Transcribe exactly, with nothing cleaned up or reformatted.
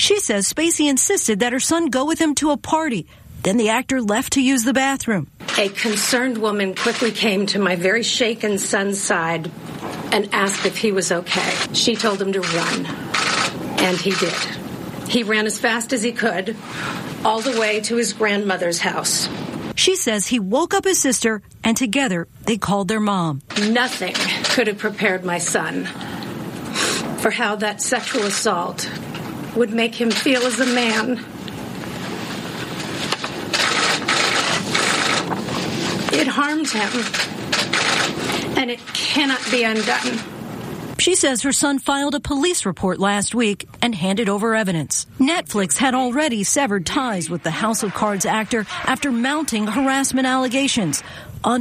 She says Spacey insisted that her son go with him to a party. Then the actor left to use the bathroom. A concerned woman quickly came to my very shaken son's side and asked if he was okay. She told him to run, and he did. He ran as fast as he could, all the way to his grandmother's house. She says he woke up his sister, and together they called their mom. Nothing could have prepared my son for how that sexual assault would make him feel as a man. It harmed him, and it cannot be undone. She says her son filed a police report last week and handed over evidence. Netflix had already severed ties with the House of Cards actor after mounting harassment allegations.